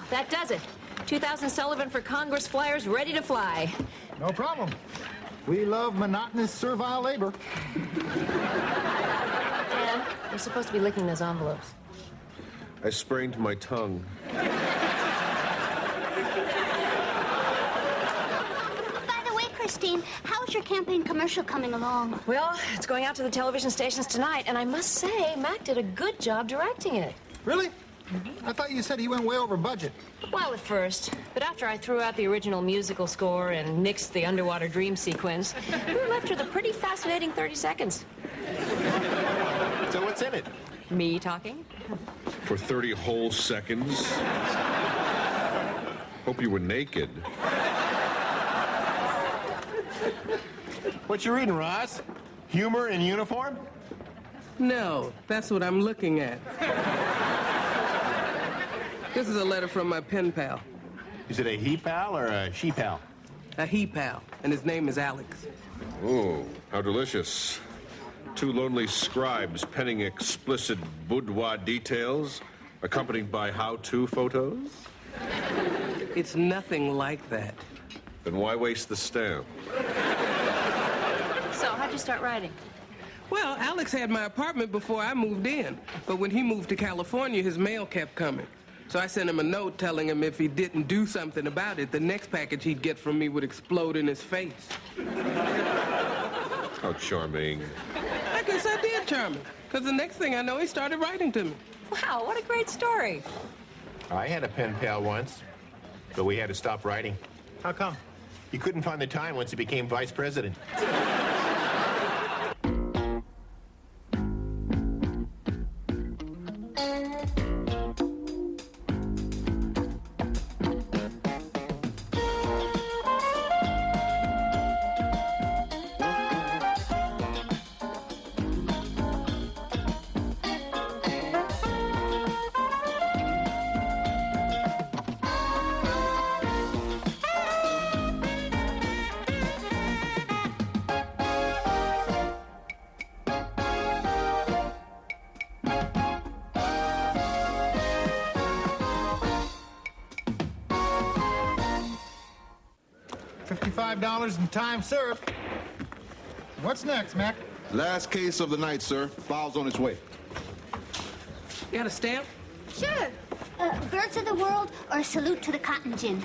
that does it. 2,000 Sullivan for Congress flyers ready to fly. No problem. We love monotonous servile labor. Dan, you're supposed to be licking those envelopes. I sprained my tongue. By the way, Christine, how's your campaign commercial coming along? Well, it's going out to the television stations tonight, and I must say, Mac did a good job directing it. Really? I thought you said he went way over budget. Well, at first. But after I threw out the original musical score and nixed the underwater dream sequence, we were left with a pretty fascinating 30 seconds. So what's in it? Me talking? For 30 whole seconds? Hope you were naked. What you reading, Ross? Humor in uniform? No, that's what I'm looking at. This is a letter from my pen pal. Is it a he pal or a she pal? A he pal, and his name is Alex. Oh, how delicious. Two lonely scribes penning explicit boudoir details, accompanied by how-to photos? It's nothing like that. Then why waste the stamp? So, how'd you start writing? Well, Alex had my apartment before I moved in, but when he moved to California, his mail kept coming. So I sent him a note telling him if he didn't do something about it, the next package he'd get from me would explode in his face. How charming. I guess I did charm him, because the next thing I know, he started writing to me. Wow, what a great story. I had a pen pal once, but we had to stop writing. How come? He couldn't find the time once he became vice president. $55 in time served. What's next, Mac? Last case of the night, sir. File's on its way. You got a stamp? Sure. Birds of the World or Salute to the Cotton Gin?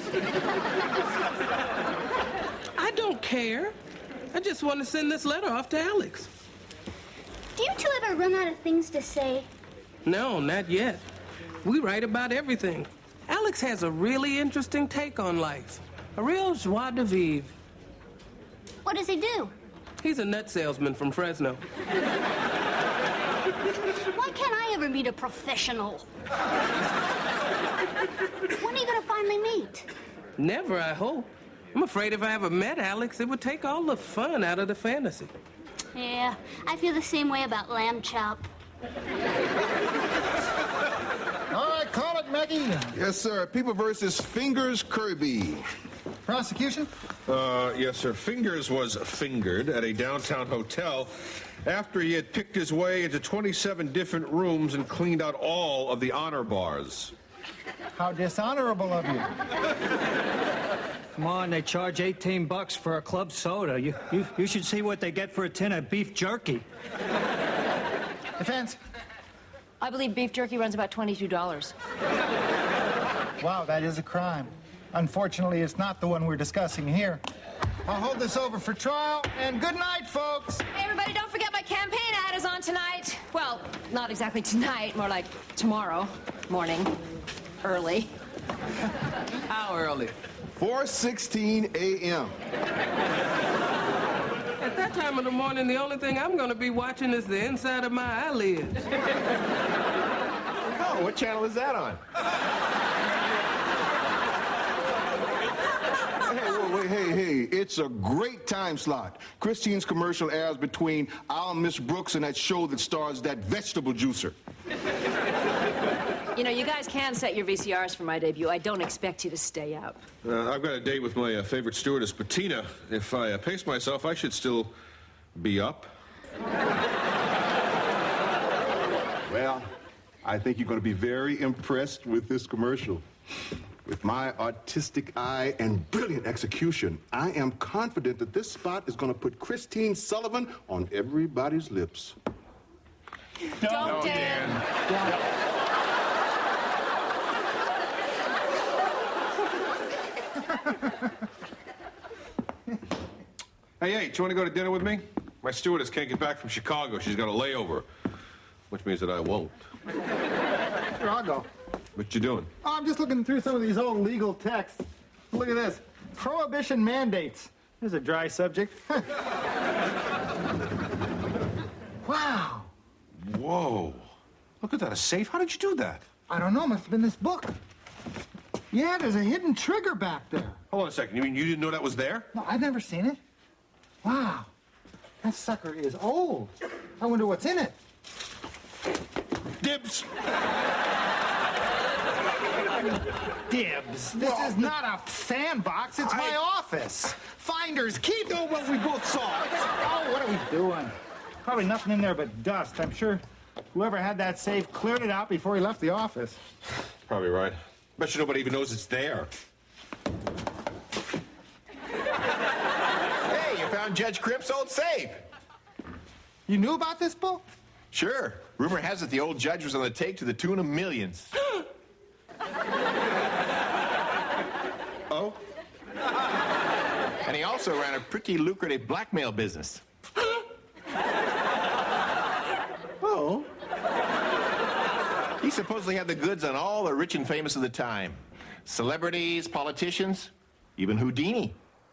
I don't care. I just want to send this letter off to Alex. Do you two ever run out of things to say? No, not yet. We write about everything. Alex has a really interesting take on life. A real joie de vivre. What does he do? He's a nut salesman from Fresno. Why can't I ever meet a professional? When are you going to finally meet? Never, I hope. I'm afraid if I ever met Alex, it would take all the fun out of the fantasy. Yeah, I feel the same way about lamb chop. All right, call it, Maggie. Yes, sir. People versus Fingers Kirby. Prosecution? Yes, sir. Fingers was fingered at a downtown hotel after he had picked his way into 27 different rooms and cleaned out all of the honor bars. How dishonorable of you. Come on, they charge $18 for a club soda. You should see what they get for a tin of beef jerky. Defense? I believe beef jerky runs about $22. Wow, that is a crime. Unfortunately, it's not the one we're discussing here. I'll hold this over for trial, and good night, folks. Hey, everybody, don't forget my campaign ad is on tonight. Well, not exactly tonight, more like tomorrow morning, early. How early? 4:16 a.m. At that time of the morning, the only thing I'm going to be watching is the inside of my eyelids. Oh, what channel is that on? Hey, it's a great time slot. Christine's commercial airs between Our Miss Brooks and that show that stars that vegetable juicer. You know, you guys can set your VCRs for my debut. I don't expect you to stay out. I've got a date with my favorite stewardess, Bettina. If I pace myself, I should still be up. Well, I think you're going to be very impressed with this commercial. With my artistic eye and brilliant execution, I am confident that this spot is going to put Christine Sullivan on everybody's lips. Don't, Dan. Hey, do you want to go to dinner with me? My stewardess can't get back from Chicago. She's got a layover, which means that I won't. Sure, I'll go. What you doing? Oh, I'm just looking through some of these old legal texts. Look at this. Prohibition mandates. There's a dry subject. Wow. Whoa. Look at that, a safe? How did you do that? I don't know. Must have been this book. Yeah, there's a hidden trigger back there. Hold on a second. You mean you didn't know that was there? No, I've never seen it. Wow. That sucker is old. I wonder what's in it. Dibs. Dibs. This is not a sandbox. It's my office. Finders keep. No, well, we both saw it. Oh, what are we doing? Probably nothing in there but dust. I'm sure whoever had that safe cleared it out before he left the office. Probably right. Bet you nobody even knows it's there. Hey, you found Judge Crimp's old safe. You knew about this book? Sure. Rumor has it the old judge was on the take to the tune of millions. Oh? And he also ran a pretty lucrative blackmail business. Oh? He supposedly had the goods on all the rich and famous of the time. Celebrities, politicians, even Houdini.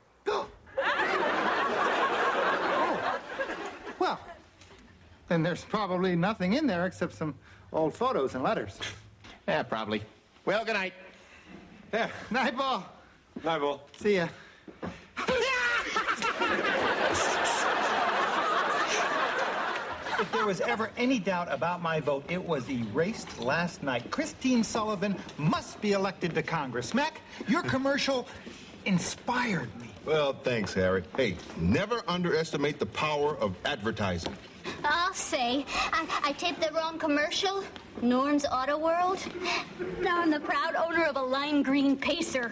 Well, then there's probably nothing in there except some old photos and letters. Yeah, probably. Well, good night. Yeah. Night, Ball. Night, Bull. See ya. If there was ever any doubt about my vote, it was erased last night. Christine Sullivan must be elected to Congress. Mac, your commercial inspired me. Well, thanks, Harry. Hey, never underestimate the power of advertising. I'll say, I taped the wrong commercial. Norn's Auto World. Now I'm the proud owner of a lime green Pacer.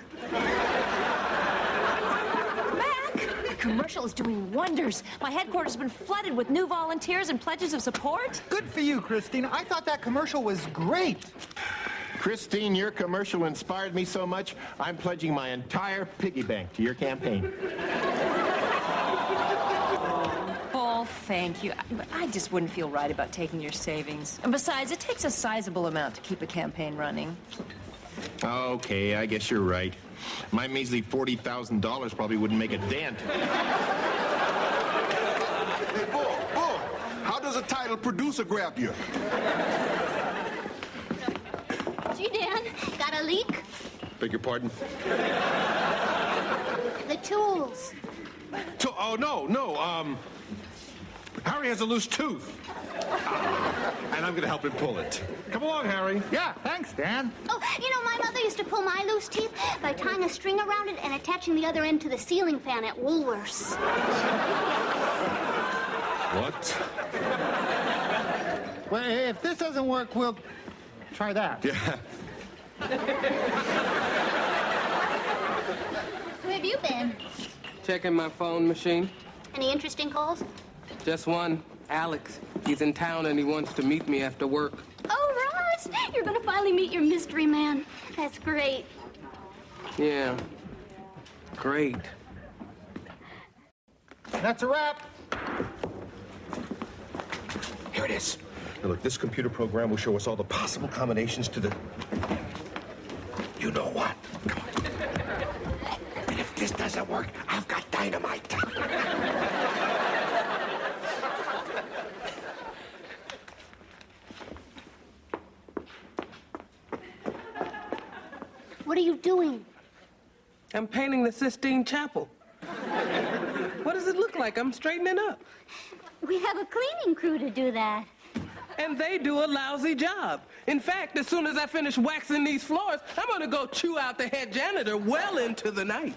The commercial is doing wonders. My headquarters has been flooded with new volunteers and pledges of support. Good for you, Christine. I thought that commercial was great. Christine, your commercial inspired me so much, I'm pledging my entire piggy bank to your campaign. Oh, thank you. But I just wouldn't feel right about taking your savings. And besides, it takes a sizable amount to keep a campaign running. Okay, I guess you're right. My measly $40,000 probably wouldn't make a dent. Hey, Bull, how does a title producer grab you? Gee, Dan, got a leak? Beg your pardon? The tools. Oh, no. Harry has a loose tooth. And I'm going to help him pull it. Come along, Harry. Yeah, thanks, Dan. Oh, you know, my mother used to pull my loose teeth by tying a string around it and attaching the other end to the ceiling fan at Woolworths. What? Well, hey, if this doesn't work, we'll try that. Yeah. Where have you been? Checking my phone machine. Any interesting calls? Just one. Alex. He's in town and he wants to meet me after work. Oh, Roz, you're gonna finally meet your mystery man. That's great. Yeah. Great. That's a wrap. Here it is. Now, look, this computer program will show us all the possible combinations to the... You know what? Come on. And if this doesn't work, I've got dynamite. What are you doing? I'm painting the Sistine Chapel. What does it look like? I'm straightening up. We have a cleaning crew to do that. And they do a lousy job. In fact, as soon as I finish waxing these floors, I'm gonna go chew out the head janitor well into the night.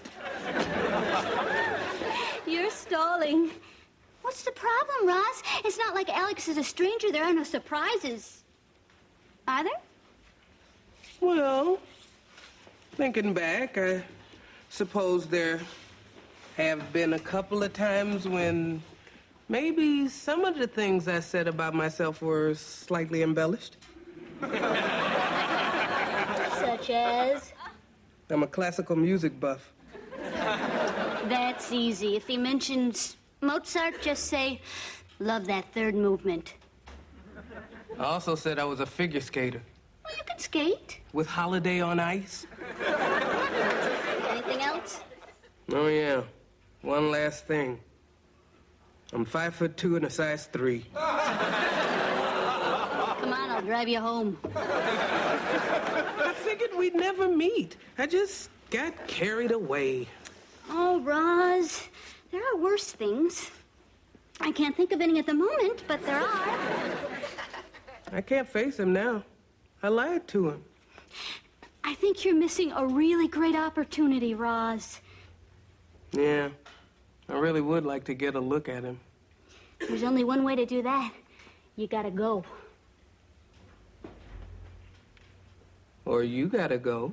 You're stalling. What's the problem, Roz? It's not like Alex is a stranger. There are no surprises. Are there? Well, Thinking back, I suppose there have been a couple of times when maybe some of the things I said about myself were slightly embellished. Such as? I'm a classical music buff. That's easy. If he mentions Mozart, just say, love that third movement. I also said I was a figure skater. Well, you can skate. With Holiday on Ice. Anything else? Oh, yeah. One last thing. I'm 5'2" and a size 3. Come on, I'll drive you home. I figured we'd never meet. I just got carried away. Oh, Roz, there are worse things. I can't think of any at the moment, but there are. I can't face him now. I lied to him. I think you're missing a really great opportunity, Roz. Yeah, I really would like to get a look at him. There's only one way to do that. You gotta go. Or you gotta go.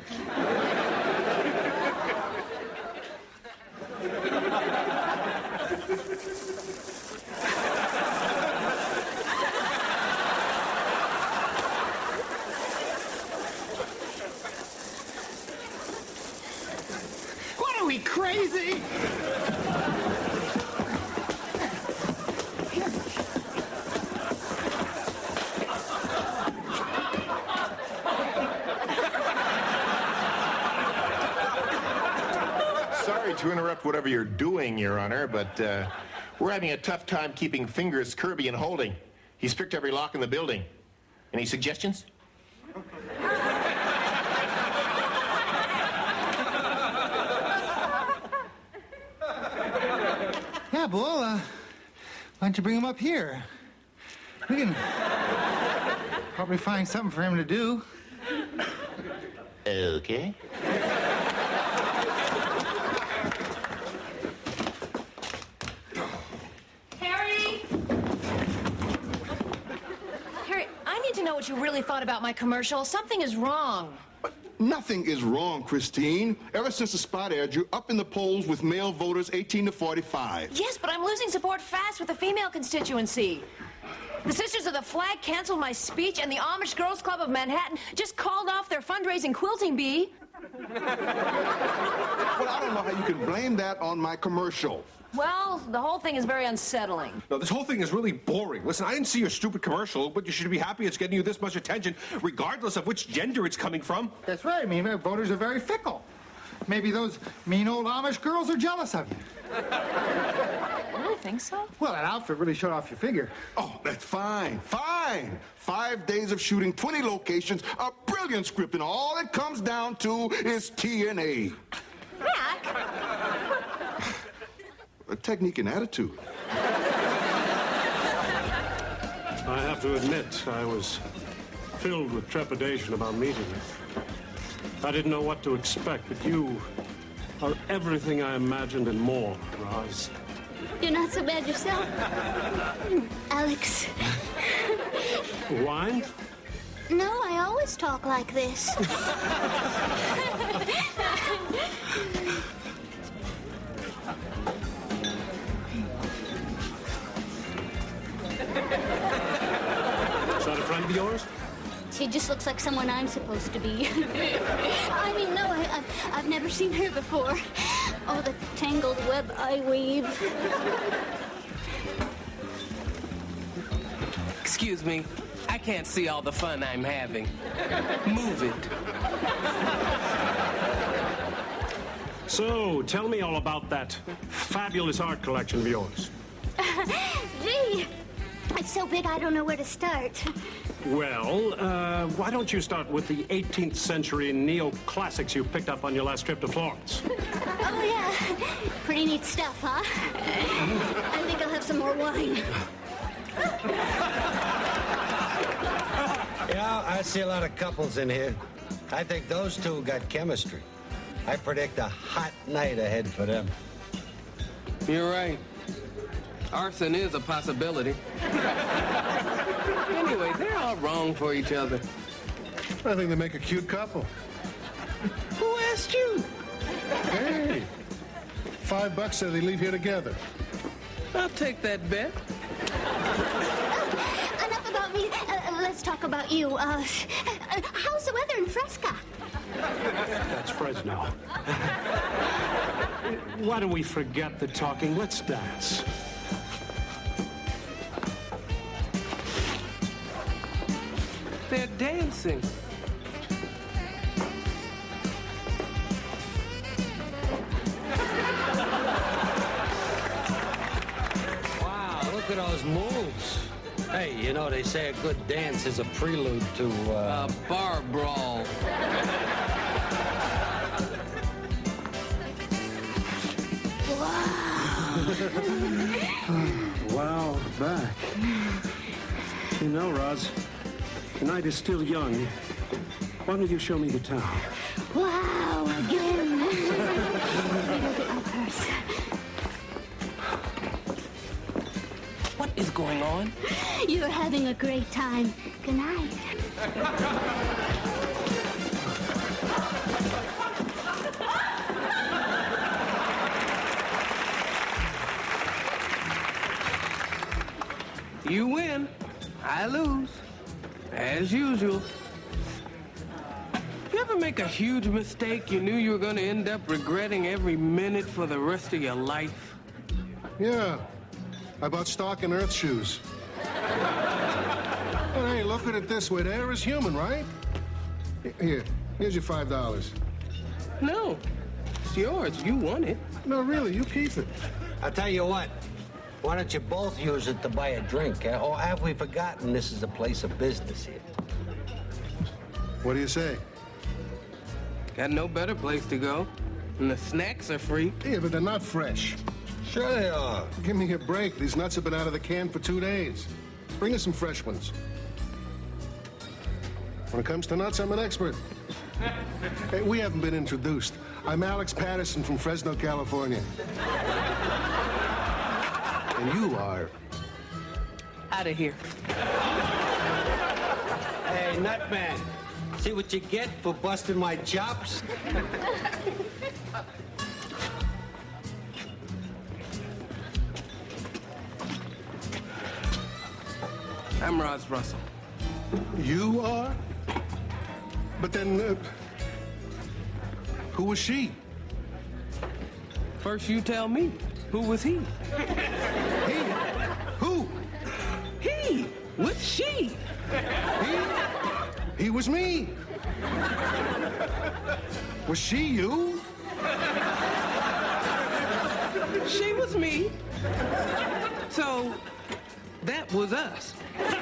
What are we, crazy? Sorry to interrupt whatever you're doing, Your Honor, but we're having a tough time keeping fingers Kirby and holding. He's picked every lock in the building. Any suggestions? Yeah, Bull, why don't you bring him up here? We can probably find something for him to do. Okay. Harry! Harry, I need to know what you really thought about my commercial. Something is wrong. Nothing is wrong, Christine. Ever since the spot aired, you're up in the polls with male voters 18 to 45. Yes, but I'm losing support fast with the female constituency. The Sisters of the Flag canceled my speech, and the Amish Girls Club of Manhattan just called off their fundraising quilting bee. Well, I don't know how you can blame that on my commercial. Well, the whole thing is very unsettling. No, this whole thing is really boring. Listen, I didn't see your stupid commercial, but you should be happy it's getting you this much attention, regardless of which gender it's coming from. That's right. I mean, voters are very fickle. Maybe those mean old Amish girls are jealous of you. You really think so? Well, that outfit really showed off your figure. Oh, that's fine. Fine. 5 days of shooting, 20 locations, a brilliant script, and all it comes down to is TNA. Mac? A technique and attitude. I have to admit, I was filled with trepidation about meeting you. I didn't know what to expect, but you are everything I imagined and more, Roz. You're not so bad yourself. Alex. Wine? No, I always talk like this. Is that a friend of yours? She just looks like someone I'm supposed to be. I mean, no, I've never seen her before. Oh, the tangled web I weave. Excuse me. I can't see all the fun I'm having. Move it. So, tell me all about that fabulous art collection of yours. Gee, it's so big I don't know where to start. Well, why don't you start with the 18th century neoclassics you picked up on your last trip to Florence? Oh, yeah. Pretty neat stuff, huh? I think I'll have some more wine. Yeah, I see a lot of couples in here. I think those two got chemistry. I predict a hot night ahead for them. You're right. Arson is a possibility. Anyway, they're all wrong for each other. I think they make a cute couple. Who asked you? Hey, $5 so they leave here together. I'll take that bet. Enough about me. Let's talk about you. How's the weather in Fresca? That's Fresno. Why don't we forget the talking? Let's dance. They're dancing. Wow, look at those moves. Hey, you know, they say a good dance is a prelude to, A bar brawl. Wow, back. You know, Roz, the night is still young. Why don't you show me the town? Wow, again. Let me go get my purse. What is going on? You're having a great time. Good night. You win. I lose. As usual. You ever make a huge mistake you knew you were going to end up regretting every minute for the rest of your life? Yeah. I bought stock in Earth shoes. But hey, look at it this way. The air is human, right? Here's your $5. No. It's yours. You won it. No, really, you keep it. I'll tell you what. Why don't you both use it to buy a drink? Or have we forgotten this is a place of business here? What do you say? Got no better place to go. And the snacks are free. Yeah, but they're not fresh. Sure they are. Give me a break. These nuts have been out of the can for 2 days. Bring us some fresh ones. When it comes to nuts, I'm an expert. Hey, we haven't been introduced. I'm Alex Patterson from Fresno, California. And you are... Out of here. Hey, Nutman, see what you get for busting my chops? I'm Roz Russell. You are? But then, who was she? First you tell me. Who was he? He? Who? He with she. He was me. Was she you? She was me. So, that was us.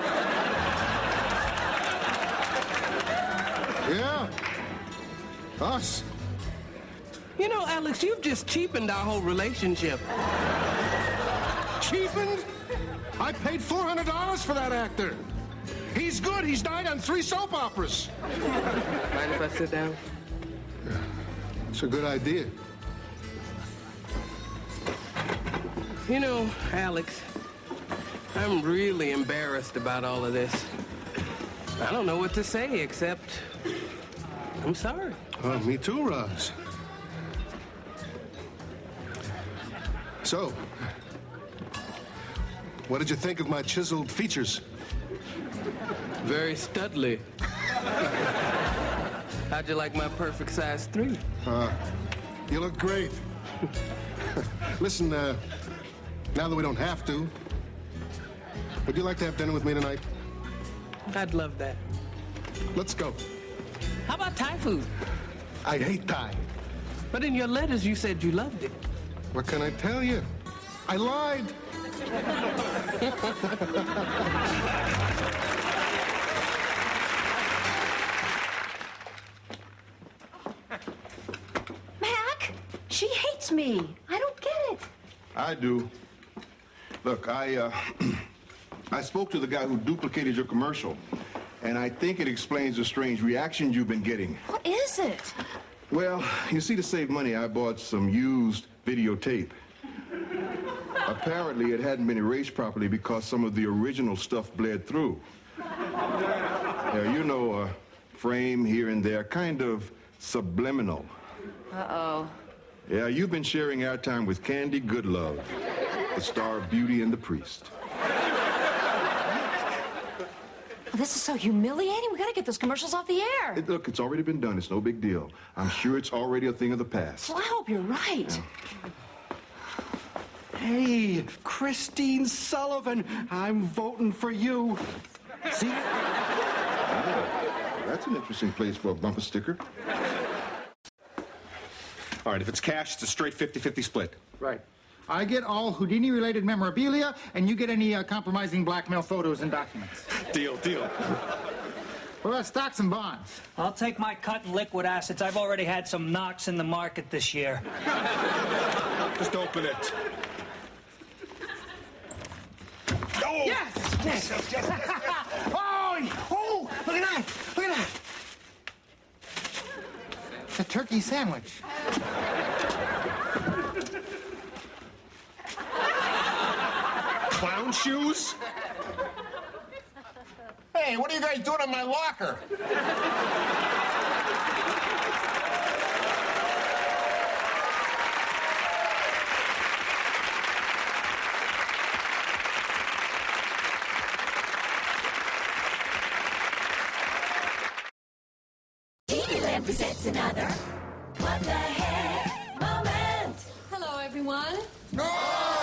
Yeah. Us. You know, Alex, you've just cheapened our whole relationship. Cheapened? I paid $400 for that actor. He's good. He's died on 3 soap operas. Mind if I sit down? It's a good idea. You know, Alex, I'm really embarrassed about all of this. I don't know what to say except I'm sorry. Oh, me too, Roz. So, what did you think of my chiseled features? Very studly. How'd you like my perfect size 3? You look great. Listen, now that we don't have to, would you like to have dinner with me tonight? I'd love that. Let's go. How about Thai food? I hate Thai. But in your letters you said you loved it. What can I tell you? I lied. Mac, she hates me. I don't get it. I do. Look, I spoke to the guy who duplicated your commercial, and I think it explains the strange reactions you've been getting. What is it? Well, you see, to save money, I bought some used videotape. Apparently, it hadn't been erased properly because some of the original stuff bled through. Yeah, you know, a frame here and there, kind of Subliminal. Uh-oh. Yeah, you've been sharing airtime with Candy Goodlove, the star of Beauty and the Priest. This is so humiliating. We gotta get those commercials off the air. Look, it's already been done. It's no big deal. I'm sure it's already a thing of the past. Well, I hope you're right. Yeah. Hey, Christine Sullivan, I'm voting for you. See? That's an interesting place for a bumper sticker. All right, if it's cash, it's a straight 50-50 split. Right. I get all Houdini-related memorabilia, and you get any compromising blackmail photos and documents. Deal. What about stocks and bonds? I'll take my cut in liquid assets. I've already had some knocks in the market this year. Just open it. Oh! Yes! Oh, look at that! Look at that! It's a turkey sandwich. Clown shoes? Hey, what are you guys doing in my locker? TV-Land presents another What the Heck moment. Hello, everyone. No!